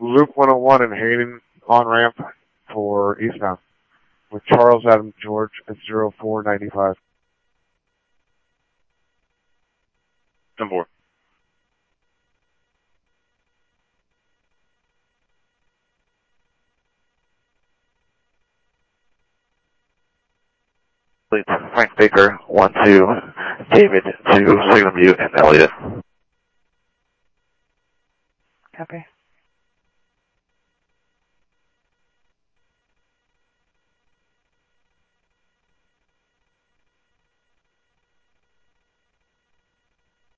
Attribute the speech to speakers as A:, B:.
A: Loop 101 and Hayden on ramp for eastbound with Charles Adam George at 0495.
B: 10-4. Frank Baker, 1-2, David to Signal Butte and Elliott.
C: Copy.